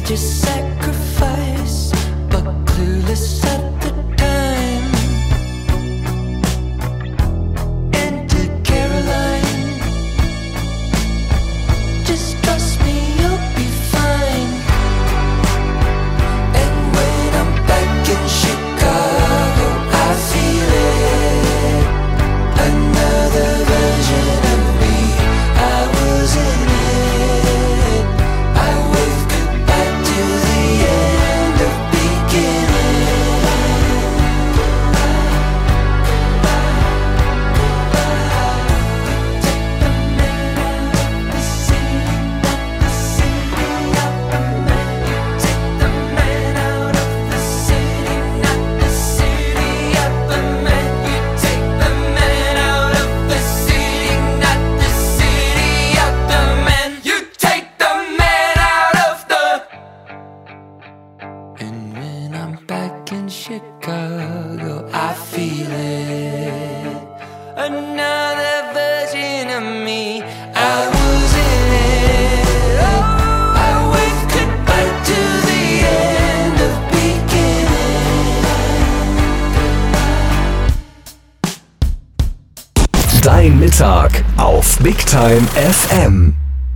Dein Mittag auf Big Time FM.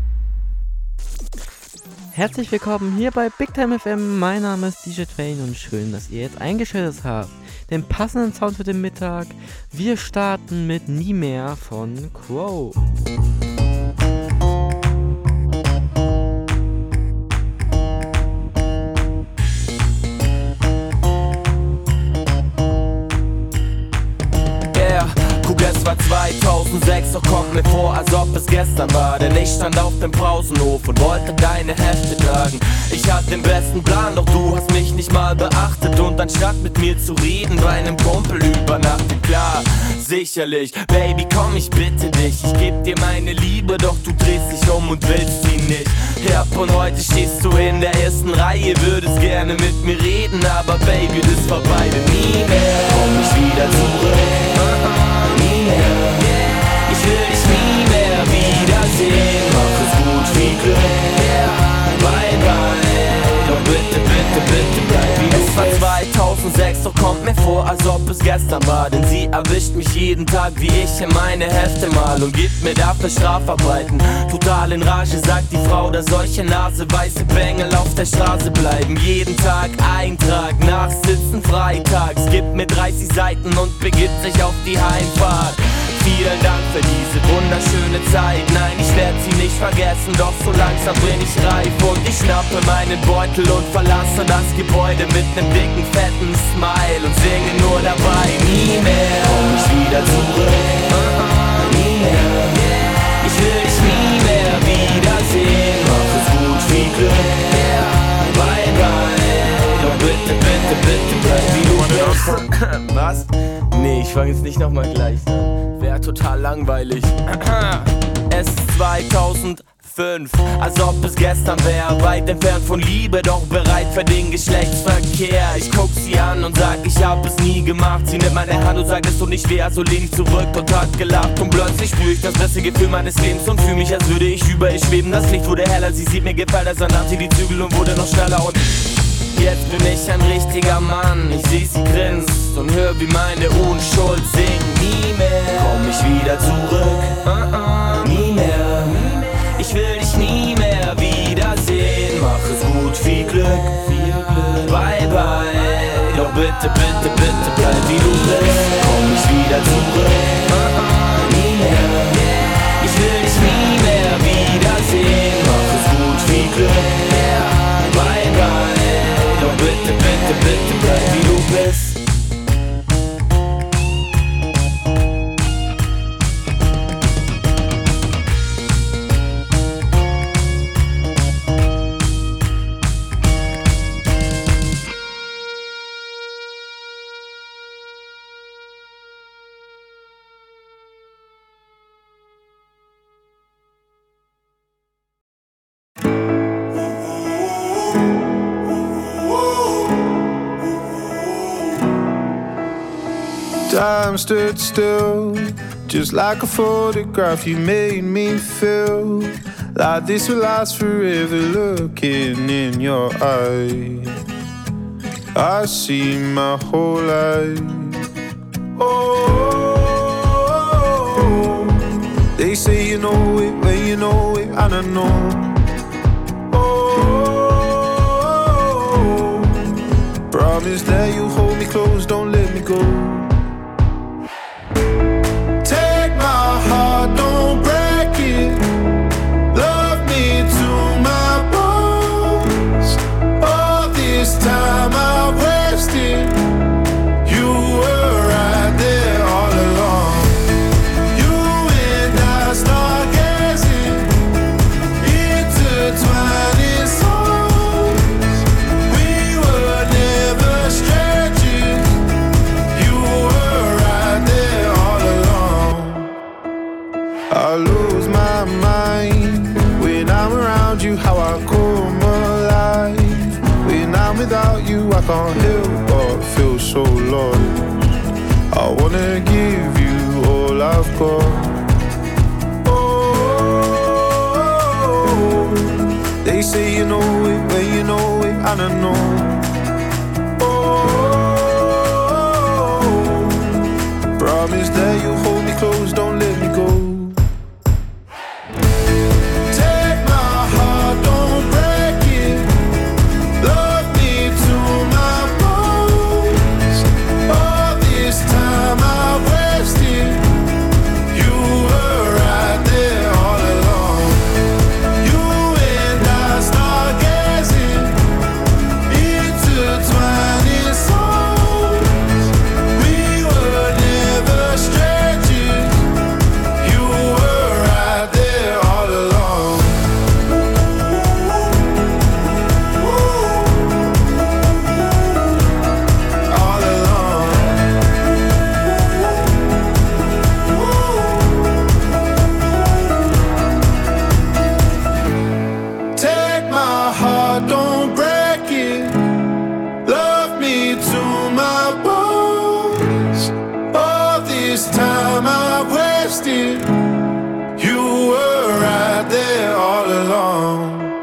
Herzlich willkommen hier bei Big Time FM. Mein Name ist DJ Train und schön, dass ihr jetzt eingeschaltet habt. Den passenden Sound für den Mittag. Wir starten mit Nie mehr von Crow. Es war 2006, doch kommt mir vor, als ob es gestern war. Denn ich stand auf dem Pausenhof und wollte deine Hefte tragen. Ich hatte den besten Plan, doch du hast mich nicht mal beachtet. Und anstatt mit mir zu reden, bei einem Kumpel übernachtet. Klar, sicherlich, Baby, komm, ich bitte dich. Ich geb dir meine Liebe, doch du drehst dich um und willst sie nicht. Ja, von heute stehst du in der ersten Reihe, würdest gerne mit mir reden, aber Baby, das war beide nie mehr. Komm ich wieder zurück. Nie mehr. Ich will dich nie mehr wiedersehen. Mach es gut, viel Glück. Bye, bye. Doch bitte, bitte, bitte bleib wie du bist. Es war 2006, doch kommt mir vor, als ob es gestern war. Denn sie erwischt mich jeden Tag, wie ich in meine Hefte mal und gibt mir dafür Strafarbeiten. Total in Rage sagt die Frau, dass solche naseweiße Bengel auf der Straße bleiben. Jeden Tag Eintrag, Nachsitzen freitags. Gibt mir 30 Seiten und begibt sich auf die Heimfahrt. Vielen Dank für diese wunderschöne Zeit. Nein, ich werde sie nicht vergessen, doch so langsam bin ich reif. Und ich schnappe meinen Beutel und verlasse das Gebäude mit nem dicken, fetten Smile und singe nur dabei. Nie mehr komm ich wieder zurück. Nie mehr. Ich will dich nie mehr wiedersehen. Mach es gut, viel Glück. Bye, bye. Doch bitte, bitte, bitte bleib wie du bist. Was? Nee, ich fang jetzt nicht nochmal gleich an. Wär total langweilig. Es ist 2005, als ob es gestern wär. Weit entfernt von Liebe, doch bereit für den Geschlechtsverkehr. Ich guck sie an und sag, ich hab es nie gemacht. Sie nimmt meine Hand und sagt, es tut nicht weh, also lehn ich zurück und hat gelacht. Und plötzlich spür ich das beste Gefühl meines Lebens und fühl mich, als würde ich über ihr schweben. Das Licht wurde heller, sie sieht mir gefällt, als nahm sie die Zügel und wurde noch schneller. Und jetzt bin ich ein richtiger Mann. Ich seh sie grinst und hör, wie meine Unschuld singt. Nie mehr komm ich wieder zurück. Nie mehr. Ich will dich nie mehr wiedersehen. Mach es gut, viel Glück. Bye, bye. Doch bitte, bitte, bitte bleib wie du bist. Komm ich wieder zurück. Nie mehr. Ich will dich nie mehr wiedersehen. Mach es gut, viel Glück. Bye, bye. Doch bitte, bitte, bitte bleib wie du bist. Time stood still, just like a photograph you made me feel. Like this will last forever, looking in your eyes. I see my whole life. Oh, they say you know it when you know it, and I know. Oh, promise that you'll hold me close, don't let me go. Take my heart, don't break it. Love me to my bones. All this time I've wasted. You were right there all along. You and I start gazing, intertwining souls. We were never strangers. You were right there all along. I lose my mind when I'm around you, how I come alive. When I'm without you, I can't help but feel so lost. I wanna give you all I've got. Oh, they say you know it when you know it, and I know. Oh, promise that you'll hold me close, don't let me go. Take my heart, don't break it. Love me to my bones. All this time I've wasted. You were right there all along. You and I start gazing, intertwining souls. We were never strangers. You were right there all along. All along. Take my heart, don't break it. Love me to my bones. All this time I've wasted. You were right there all along.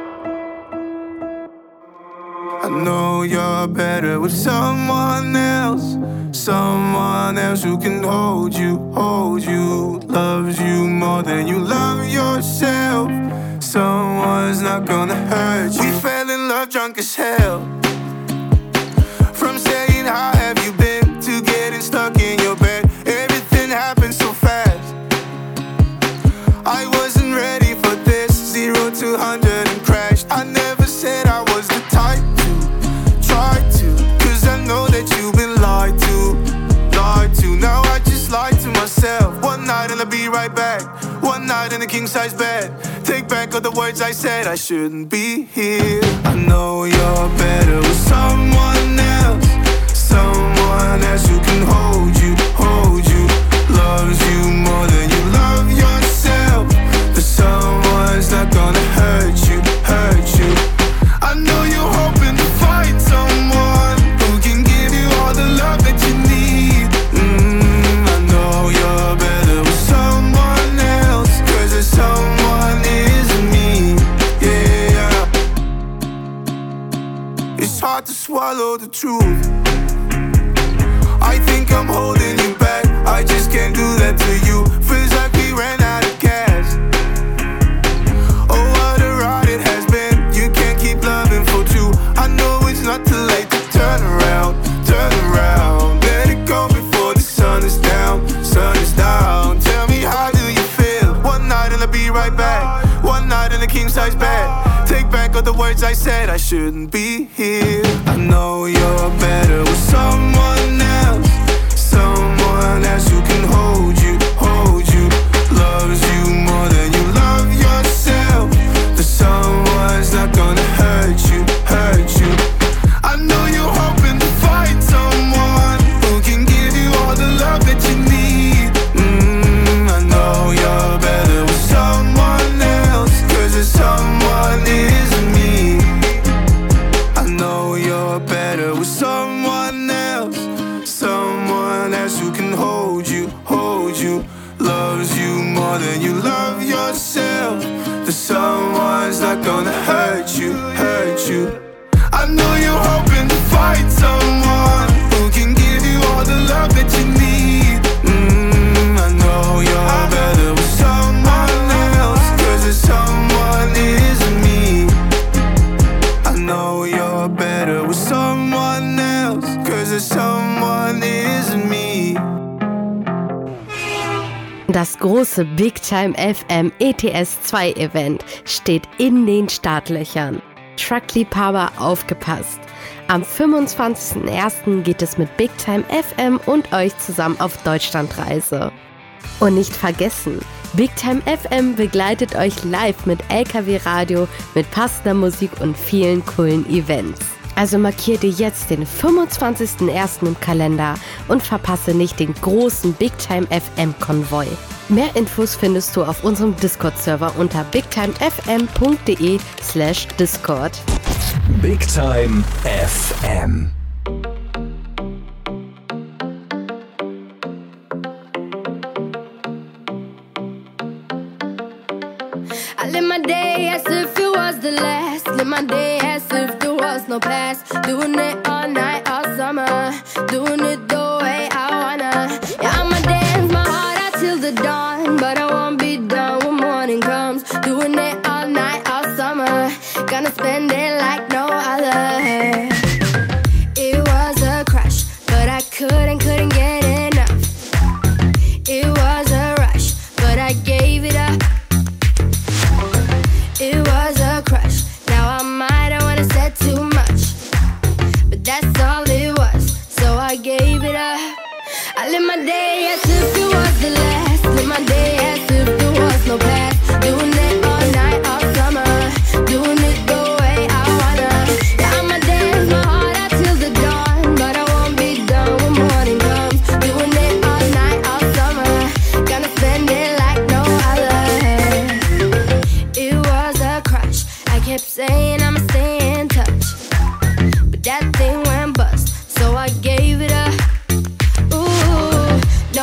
I know you're better with someone else. Someone else who can hold you, loves you more than you love yourself. Someone's not gonna hurt you. We fell in love drunk as hell. From saying how have you been to getting stuck in your bed. Everything happened so fast. I wasn't ready for this. 0 to 100 and crashed. I never said I was the type to try to, 'cause I know that you've been lied to. Now I just lied to myself. One night and I'll be right back. One night in a king-size bed. Take back all the words I said, I shouldn't be here. I know you're better with someone else. Someone else who can hold you, loves you more than you love yourself. But someone's not gonna hurt you. I know you're hoping to find someone who can give you all the love that you need. I know you're better with someone else, 'cause there's someone isn't me. Yeah, it's hard to swallow the truth. I think I'm holding you back. I just can't do that to you. Feels like we ran out of gas. Oh, what a ride it has been. You can't keep loving for two. I know it's not too late to turn around. Let it go before the sun is down. Tell me, how do you feel? One night and I'll be right back. One night in a king-size bed. Take back all the words I said, I shouldn't be here. I know you're better with someone else. Someone else who can hold you, loves you more than you love yourself. But someone's not gonna hurt you. I know you're hoping to find someone who can give you all the love that you need. I know you're better with someone else, 'cause there's someone isn't me. I know you're better with someone else. Someone else who can hold you, loves you more than you love yourself. There's someone's not gonna hurt you, hurt you. I know you're hoping to find someone who can give you all the love that you need. I know you're better with someone else, 'cause if someone isn't me. I know you're better with someone else, 'cause if someone isn't me. Das große Big Time FM ETS2 Event steht in den Startlöchern. Truckliebhaber, aufgepasst! Am 25.01. geht es mit Big Time FM und euch zusammen auf Deutschlandreise. Und nicht vergessen, Big Time FM begleitet euch live mit LKW-Radio, mit passender Musik und vielen coolen Events. Also markiert ihr jetzt den 25.01. im Kalender und verpasse nicht den großen Big Time FM Konvoi. Mehr Infos findest du auf unserem Discord-Server unter bigtimefm.de/discord. Big Time FM. I live my day as if it was the last. Live my day as if there was no past. Doing it all night, all summer. Doing it the way I wanna. Yeah, I'ma dance my heart out till the dawn, but I won't be done when morning comes. Doing it all night, all summer. Gonna spend it like no other. It was a crush, but I couldn't get enough. It was a rush, but I gave it up. It was a crush, now I might have wanna said too much, but that's all it was, so I gave it up. I live my day as if it was the last. Live my day as if there was no past. Doing it all night, all summer. Doing it the way I wanna. Yeah, I'ma dance my heart out till the dawn, but I won't be done when morning comes. Doing it all night, all summer. Gonna spend it like no other. It was a crush, I kept saying I'ma stay in touch, but that thing went bust, so I gave it up. Ooh,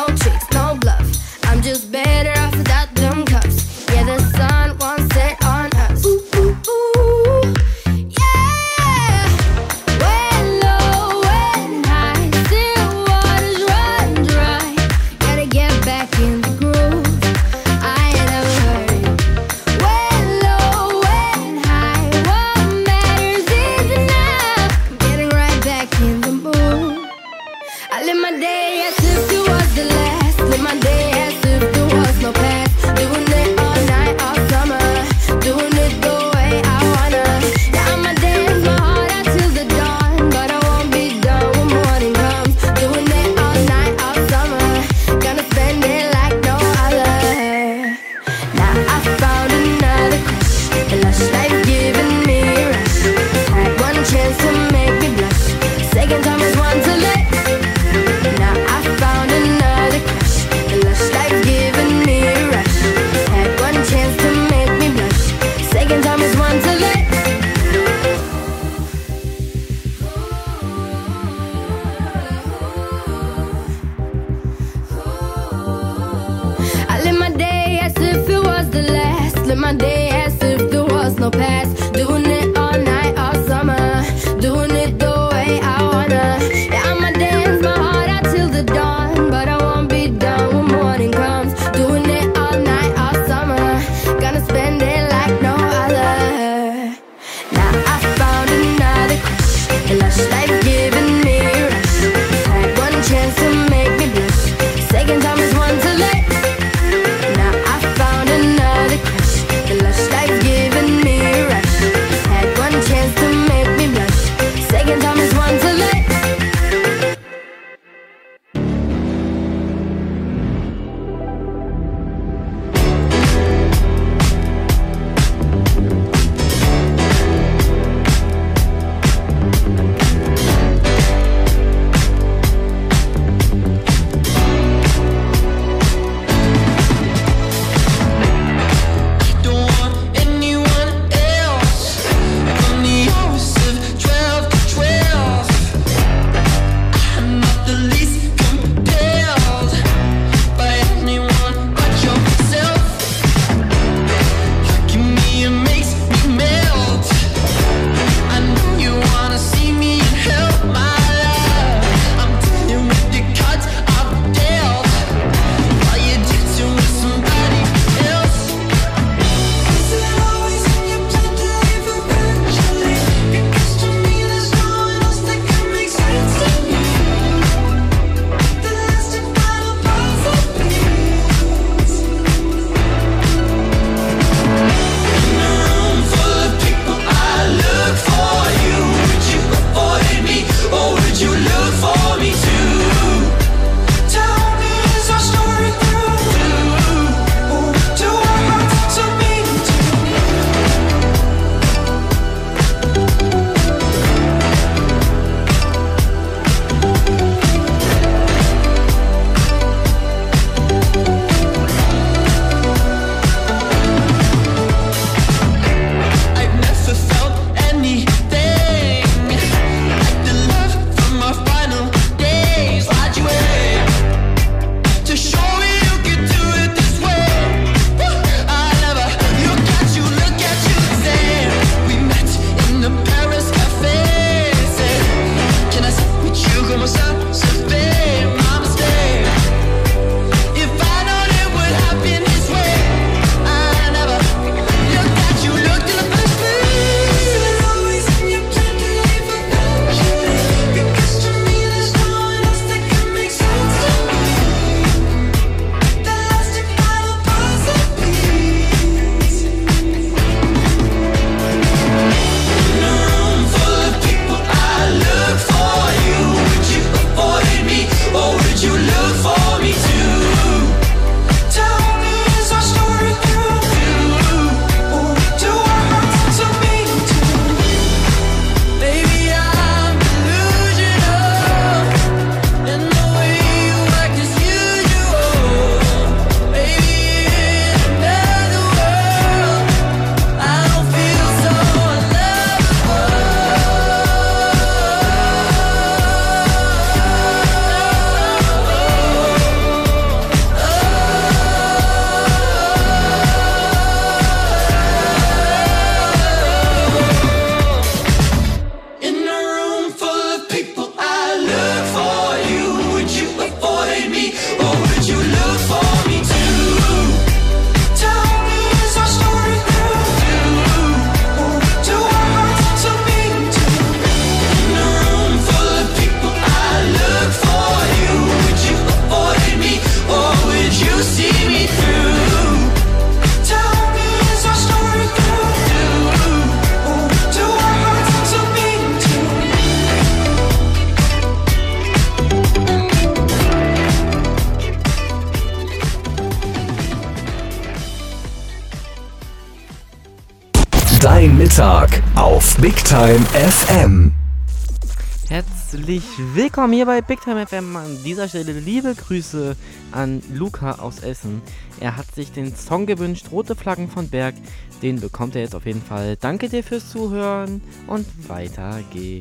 Mittag auf Big Time FM. Herzlich willkommen hier bei Big Time FM. An dieser Stelle liebe Grüße an Luca aus Essen. Er hat sich den Song gewünscht, Rote Flaggen von Berg. Den bekommt er jetzt auf jeden Fall. Danke dir fürs Zuhören und weiter geht's.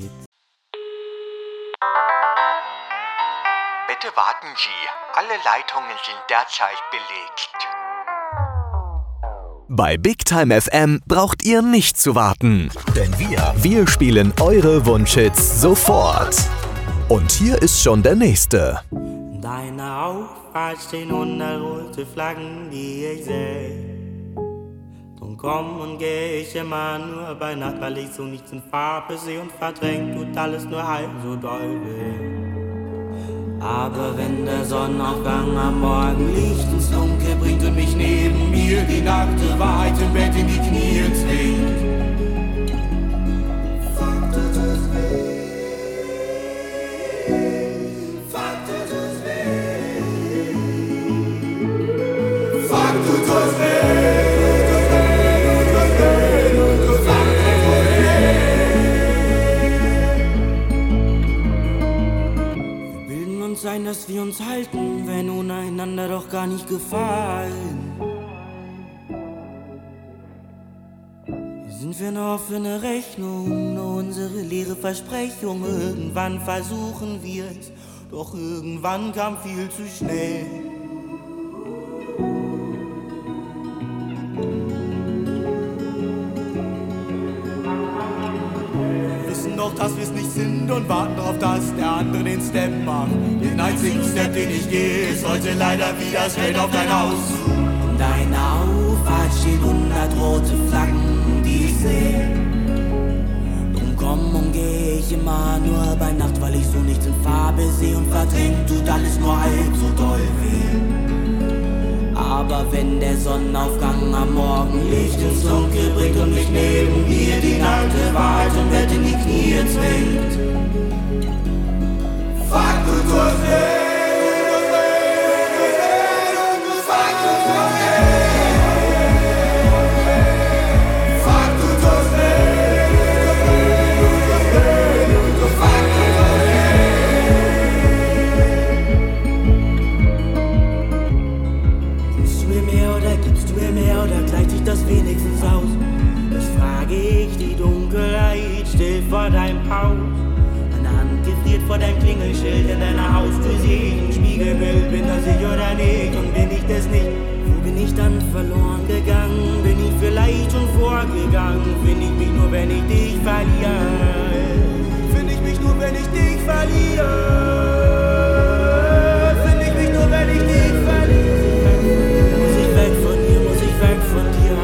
Bitte warten Sie, alle Leitungen sind derzeit belegt. Bei Big Time FM braucht ihr nicht zu warten, denn wir spielen eure Wunschhits sofort. Und hier ist schon der nächste. Deine Auffahrt stehen 100 rote Flaggen, die ich seh. Drum komm und geh ich immer nur bei Nacht, weil ich so nichts in Farbe seh und verdrängt tut alles nur halb so doll weh. Aber wenn der Sonnenaufgang am Morgen Licht ins Dunkel bringt und mich neben mir die nackte Wahrheit im Bett in die Knie zwingt, fuck, tut es weh, fuck, tut es weh, fuck, tut es weh. Sein, dass wir uns halten, wenn ohne einander doch gar nicht gefallen. Hier sind wir eine offene Rechnung, nur unsere leere Versprechung. Irgendwann versuchen wir es, doch irgendwann kam viel zu schnell. Doch, dass wir's nicht sind und warten darauf, dass der andere den Step macht. Den einzigen Step, den ich gehe, ist heute leider wieder straight auf dein Haus. In deiner Auffahrt stehen 100 rote Flaggen, die ich sehe. Drum komm und geh ich immer nur bei Nacht, weil ich so nichts in Farbe sehe und verdrängt tut alles nur halb so doll weh. Aber wenn der Sonnenaufgang am Morgen Licht ins Dunkel bringt und mich neben mir die nackte Wahrheit im Bett in die Knie zwingt, fuck, du tust weh, fuck, du tust weh, fuck, du tust weh, fuck, du tust weh. Oder gleicht sich das wenigstens aus? Das frage ich, die Dunkelheit still vor deinem Haus. Meine Hand gefriert vor deinem Klingelschild, in deiner Haustür sehe ich ein Spiegelbild. Bin das ich oder nicht und bin ich das nicht? Wo bin ich dann verloren gegangen? Bin ich vielleicht schon vorgegangen? Find ich mich nur, wenn ich dich verliere? Find ich mich nur, wenn ich dich verliere? Find ich mich nur, wenn ich dich verliere? Muss ich weg von dir? Weg von dir.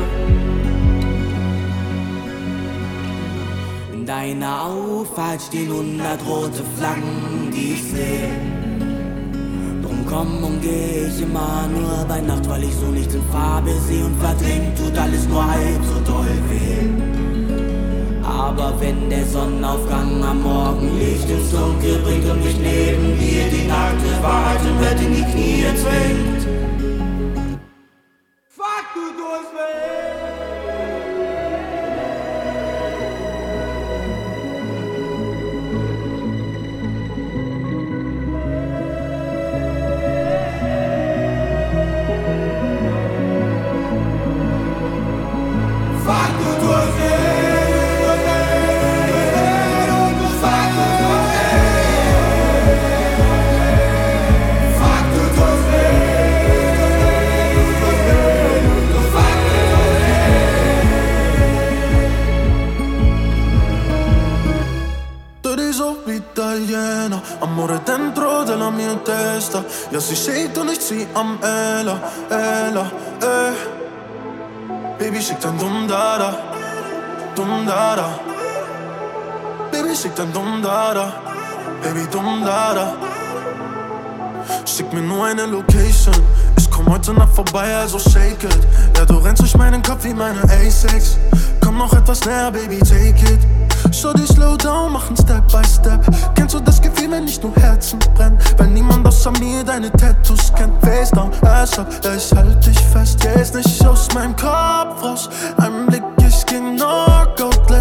In deiner Auffahrt stehen 100 rote Flaggen, die ich sehe. Drum komm und geh ich immer nur bei Nacht, weil ich so nichts in Farbe sehe und verdrängt tut alles nur halb so doll weh. Aber wenn der Sonnenaufgang am Morgen Licht ins Dunkel bringt und mich neben dir die nackte Wahrheit im Bett in die Knie zwingt, Amore dentro della mia testa. Ja, sie shakt und ich zieh am Ella, Ella, Baby, schick dein Dum-Dada, Dum-Dada. Baby, schick dein Dum-Dada, Baby, Dum-Dada. Schick mir nur eine Location. Ich komm heute Nacht vorbei, also shake it. Ja, du rennst durch meinen Kopf wie meine A6. Komm noch etwas näher, Baby, take it. Schau dich slow down, machen Step by Step. Kennst du das Gefühl, wenn nicht nur Herzen brennen? Weil niemand außer mir deine Tattoos kennt. Face down, ass up, ja, ich halt dich fest. Ja, ist nicht aus meinem Kopf raus. Ein Blick, ich geh Knockout.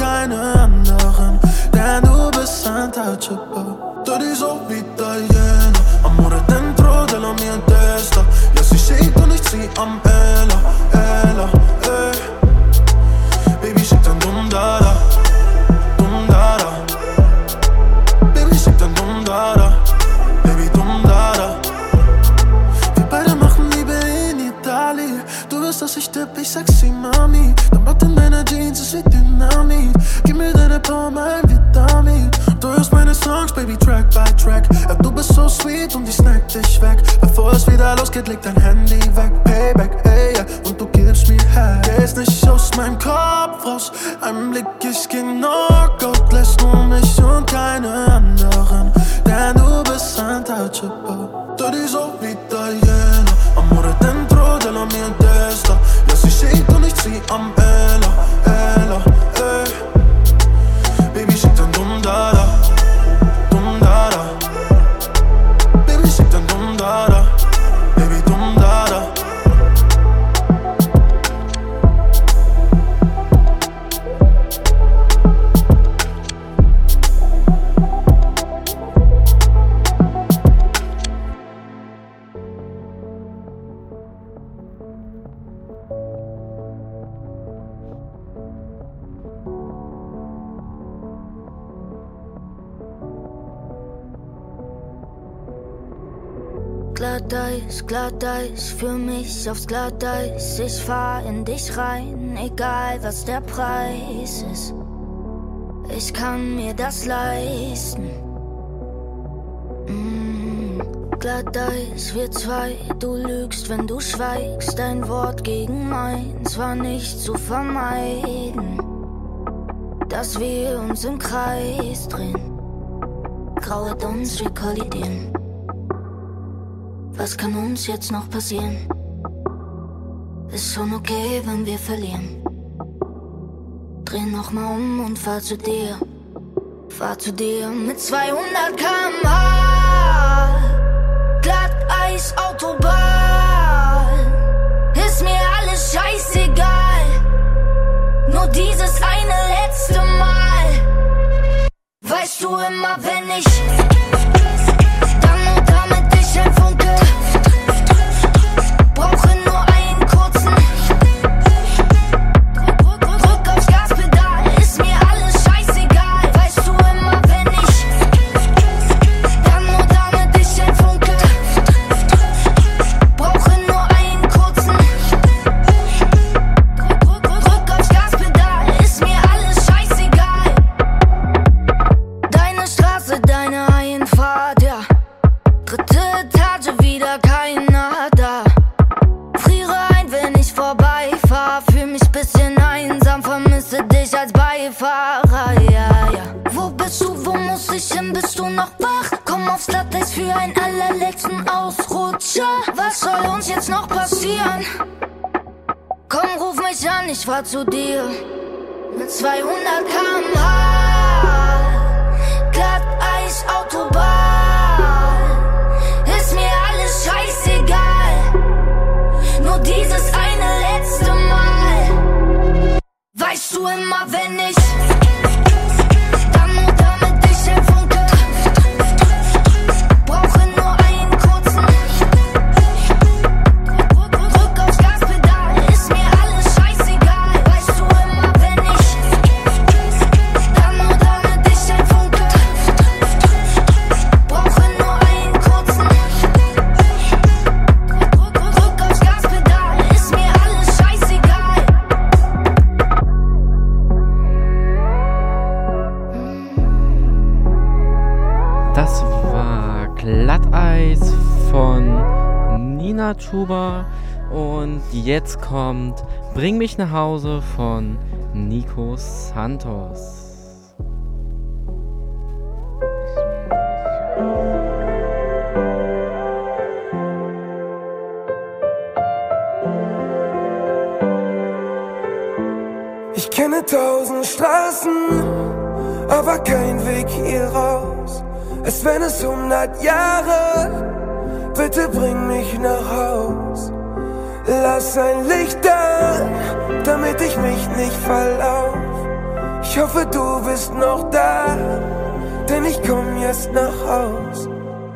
keine anderen, denn du bist untouchable. Tú eres so wie Diana, amore dentro della mia testa. Ja, sie schickt und ich zieh am Ella, Ella, ey. Baby, schick dein Dum-Dada, Dum-Dada. Baby, schick dein Dum-Dada, Baby, Dum-Dada. Wir beide machen Liebe in Italien. Du wirst, dass ich tipp, ich sexy Mami. Dein Bart in deiner Jeans ist wie Dynamit. Gib mir deine Power, mein Vitamin. Du hörst meine Songs, Baby, Track by Track. Ja, du bist so sweet und ich snack dich weg. Bevor es wieder losgeht, leg dein Handy weg. Payback, hey, yeah, und du gibst mir Head. Gehst nicht aus meinem Kopf raus. Ein Blick, ich geh Knockout. Lässt nur mich und keine anderen, denn du bist untouchable. Du eres so wie Diana, amore dentro della mia testa. Ja, sie schickt und ich zieh am Ella, Ella, ey. Baby, schick dein Dum-Dada, Dum-Dada. Baby, schick dein Dum-Dada, Baby, Dum-Dada. Glatteis, für mich aufs Glatteis. Ich fahr in dich rein, egal was der Preis ist. Ich kann mir das leisten. Glatteis, wir zwei, du lügst, wenn du schweigst. Dein Wort gegen meins war nicht zu vermeiden. Dass wir uns im Kreis drehen, grauet uns, wir kollidieren. Was kann uns jetzt noch passieren? Ist schon okay, wenn wir verlieren. Dreh nochmal um und fahr zu dir. Fahr zu dir mit 200 km/h. Glatteis, Autobahn. Ist mir alles scheißegal. Nur dieses eine letzte Mal. Weißt du immer, wenn ich dann und damit dich ein Funke. Brauche nur einen kurzen Drück aufs Gaspedal. Ist mir alles scheißegal. Weißt du immer, wenn ich dann und damit dich ein Funke. Brauche nur einen kurzen Drück aufs Gaspedal. Ist mir alles scheißegal. Deine Straße, deine Einfahrt, ja. Dritte Etage, wieder keiner da. Friere ein, wenn ich vorbeifahr. Fühl mich bisschen einsam, vermisse dich als Beifahrer, ja, ja. Wo bist du, wo muss ich hin, bist du noch wach? Komm aufs Glatteis für einen allerletzten Ausrutscher. Was soll uns jetzt noch passieren? Komm, ruf mich an, ich fahr zu dir. Mit 200 km/h. Glatteis, Autobahn. Ist mir alles scheißegal. Nur dieses eine letzte Mal. Weißt du immer, wenn ich dann und damit dich ein Funke. Brauche nur einen kurzen Drück aufs Gaspedal. Ist mir alles scheißegal. Weißt du immer, wenn ich dann und damit dich ein Funke. Brauche nur einen kurzen Drück aufs Gaspedal. Ist mir alles scheißegal. Das war Glatteis von Nina Chuba. Und jetzt kommt Bring mich nach Hause von Nico Santos. Ich kenne 1000 Straßen, aber kein Weg hier raus. Als wenn es 100 Jahre, bitte bring mich nach Haus. Lass ein Licht an, damit ich mich nicht verlauf. Ich hoffe, du bist noch da, denn ich komm jetzt nach Haus.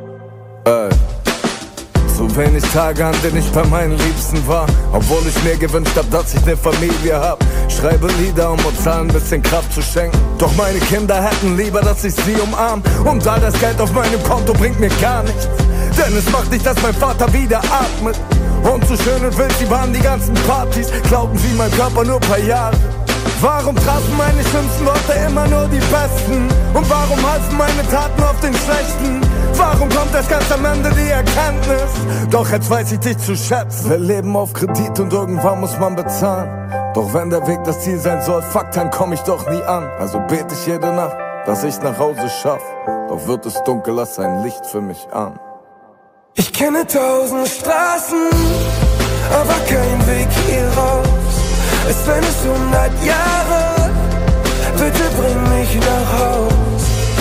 So wenig Tage, an denen ich bei meinen Liebsten war, obwohl ich mir gewünscht hab, dass ich ne Familie hab. Schreibe Lieder, um uns allen ein bisschen Kraft zu schenken. Doch meine Kinder hätten lieber, dass ich sie umarm. Und all das Geld auf meinem Konto bringt mir gar nichts, denn es macht nicht, dass mein Vater wieder atmet. Und so schön und wild sie waren die ganzen Partys, glaubten sie mein Körper nur paar Jahre. Warum trafen meine schlimmsten Worte immer nur die besten? Und warum halfen meine Taten auf den schlechten? Warum kommt erst ganz am Ende die Erkenntnis? Doch jetzt weiß ich dich zu schätzen. Wir leben auf Kredit und irgendwann muss man bezahlen. Doch wenn der Weg das Ziel sein soll, fuck, dann komm ich doch nie an. Also bete ich jede Nacht, dass ich nach Hause schaff. Doch wird es dunkel, lass ein Licht für mich an. Ich kenne 1000 Straßen, aber kein Weg hier raus. Es wären es 100 Jahre, bitte bring mich nach Haus.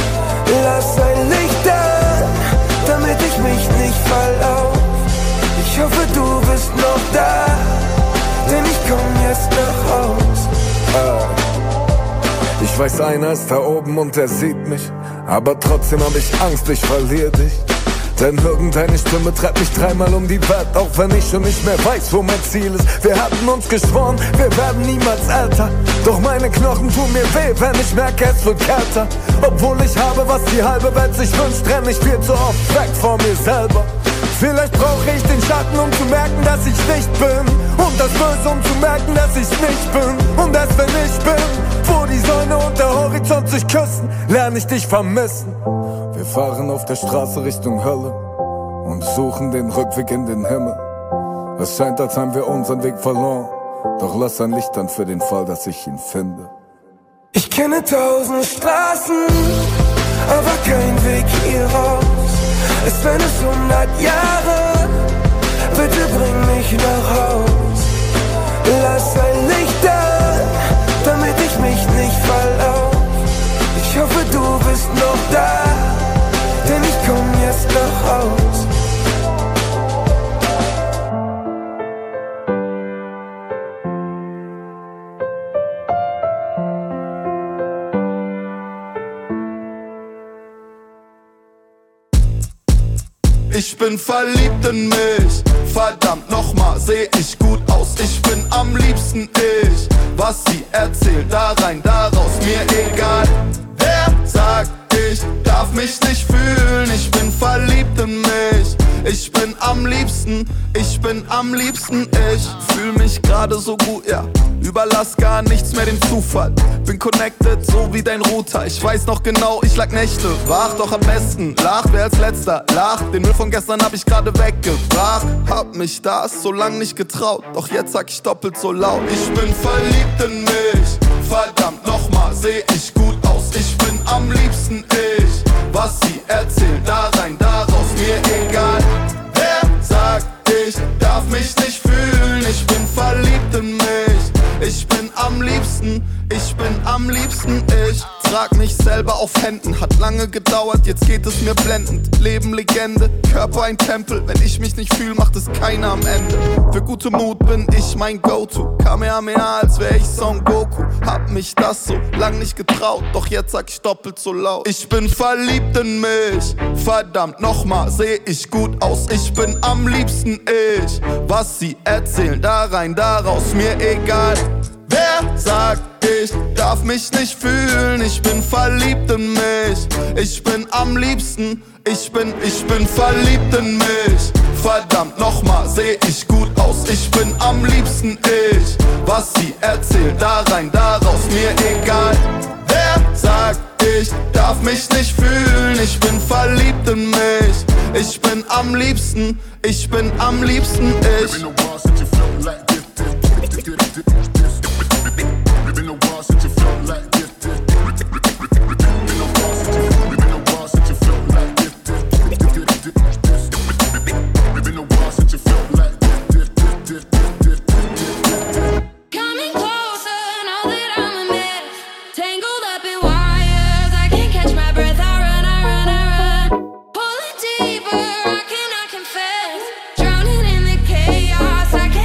Lass ein Licht an, damit ich mich nicht verlauf. Ich hoffe, du bist noch da, denn ich komm jetzt nach Haus. Ich weiß, einer ist da oben und er sieht mich, aber trotzdem hab ich Angst, ich verliere dich. Denn irgendeine Stimme treibt mich dreimal um die Welt, auch wenn ich schon nicht mehr weiß, wo mein Ziel ist. Wir hatten uns geschworen, wir werden niemals älter. Doch meine Knochen tun mir weh, wenn ich merke, es wird kälter. Obwohl ich habe, was die halbe Welt sich wünscht, renn ich viel zu oft weg vor mir selber. Vielleicht brauche ich den Schatten, um zu merken, dass ich nicht bin. Und das Böse, um zu merken, dass ich nicht bin. Und erst wenn ich bin, wo die Sonne und der Horizont sich küssen, lerne ich dich vermissen. Wir fahren auf der Straße Richtung Hölle und suchen den Rückweg in den Himmel. Es scheint, als haben wir unseren Weg verloren, doch lass ein Licht an für den Fall, dass ich ihn finde. Ich kenne 1000 Straßen, aber kein Weg hier raus. Es wären es 100 Jahre, bitte bring mich nach Haus. Lass ein Licht an, damit ich mich nicht verlauf. Ich hoffe, du bist noch da, denn ich komm jetzt nach Haus. Ich bin verliebt in mich, verdammt nochmal, seh ich gut aus. Ich bin am liebsten ich, was sie erzählt, da rein, da raus, mir egal. Wer sagt, ich darf mich nicht fühlen, ich bin verliebt in mich. Ich bin am liebsten, ich bin am liebsten ich. Fühl mich gerade so gut, ja, überlass gar nichts mehr dem Zufall. Bin connected, so wie dein Router. Ich weiß noch genau, ich lag Nächte wach, doch am besten lacht, wer als letzter lacht. Den Müll von gestern hab ich gerade weggebracht. Hab mich das so lang nicht getraut, doch jetzt sag ich doppelt so laut. Ich bin verliebt in mich, verdammt nochmal, seh ich gut aus. Ich bin am liebsten ich, was sie erzählt, da rein, da raus, mir egal. Wer sagt, ich darf mich nicht fühlen, ich bin verliebt in mich. Ich bin am liebsten ich. Trag mich selber auf Händen, hat lange gedauert, jetzt geht es mir blendend. Leben Legende, Körper ein Tempel, wenn ich mich nicht fühl, macht es keiner am Ende. Für gute Mut bin ich mein Go-To, Kamehameha, als wär ich Son Goku. Hab mich das so lang nicht getraut, doch jetzt sag ich doppelt so laut. Ich bin verliebt in mich, verdammt nochmal, seh ich gut aus. Ich bin am liebsten ich, was sie erzählen, da rein, da raus, mir egal. Wer sagt, ich darf mich nicht fühlen, ich bin verliebt in mich. Ich bin am liebsten, ich bin verliebt in mich. Verdammt nochmal, seh ich gut aus. Ich bin am liebsten ich, was sie erzählt, da rein, da raus, mir egal. Wer sagt, ich darf mich nicht fühlen, ich bin verliebt in mich. Ich bin am liebsten ich. I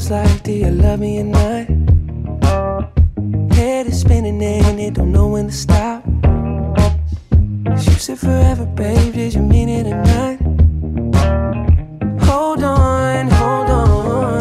feels like, do you love me or not? Head is spinning and it don't know when to stop. You said forever, babe, did you mean it or not? Hold on, hold on.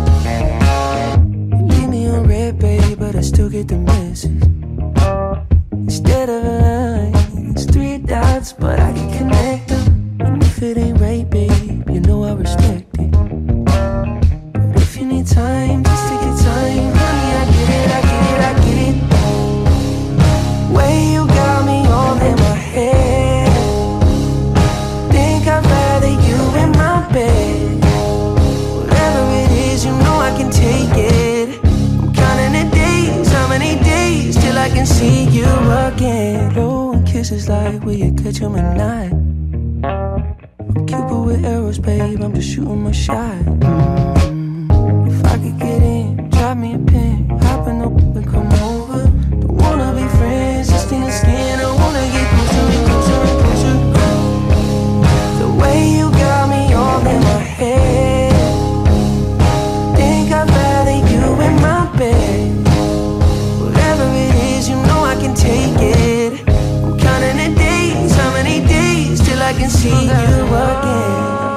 You leave me on red, babe, but I still get the message. Instead of a line, it's 3 dots, but I can connect them. And if it ain't right, babe, you know I respect it. But if you need time, just take your time. Honey, I get it, I get it, I get it. Way you got me all in my head. Think I'd rather you in my bed. Whatever it is, you know I can take it. I'm counting the days, how many days till I can see you again. Blowing kisses like, will you catch 'em at night? I'm Cupid with arrows, babe, I'm just shooting my shot. If I could get in, drop me a pin, hopping up and come over. Don't wanna be friends, just in the skin, I wanna get closer and closer and closer. The way you got me all in my head. Think I'd rather you in my bed. Whatever it is, you know I can take it. I'm counting the days, how many days till I can see you again.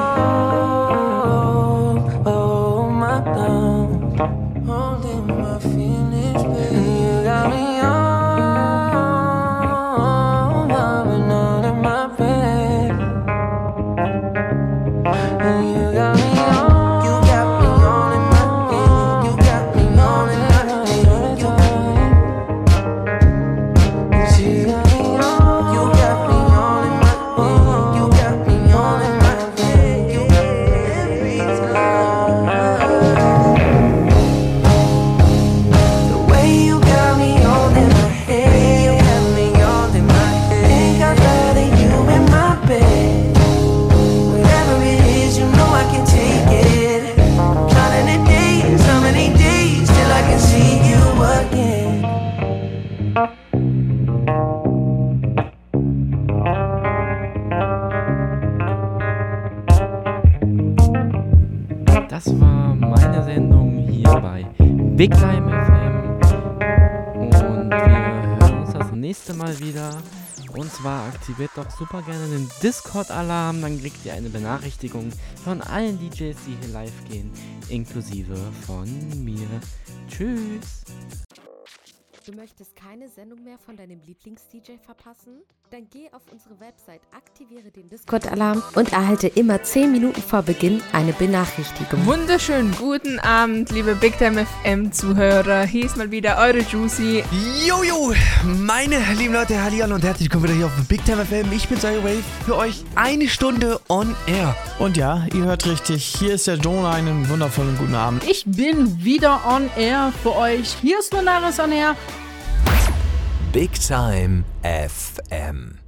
Oh, my love, holding my feelings, baby. You got me all loving all in my bed. You got me all, you got me all in my head. You got me all in my head. You got me all, you got me all in my head. You got me all in my head. Every time. The way you got me all in my head. You got me all in my head. Think I'd rather you in my bed. Whatever it is, you know I can take it. Counting the days, how many days till I can see you again. Das war meine Sendung hier bei Big Time FM. Und wir hören uns das nächste Mal wieder. Und zwar aktiviert doch super gerne den Discord-Alarm, dann kriegt ihr eine Benachrichtigung von allen DJs, die hier live gehen, inklusive von mir. Tschüss! Du möchtest keine Sendung mehr von deinem Lieblings-DJ verpassen? Dann geh auf unsere Website, aktiviere den Discord-Alarm und erhalte immer 10 Minuten vor Beginn eine Benachrichtigung. Wunderschönen guten Abend, liebe Big Time FM Zuhörer. Hier ist mal wieder eure Juicy. Jojo, meine lieben Leute, hallihallo und herzlich willkommen wieder hier auf Big Time FM. Ich bin Zyro Wave, für euch 1 Stunde on air. Und ja, ihr hört richtig, hier ist der Don, einen wundervollen guten Abend. Ich bin wieder on air für euch. Hier ist Lunaris on air. Big Time FM.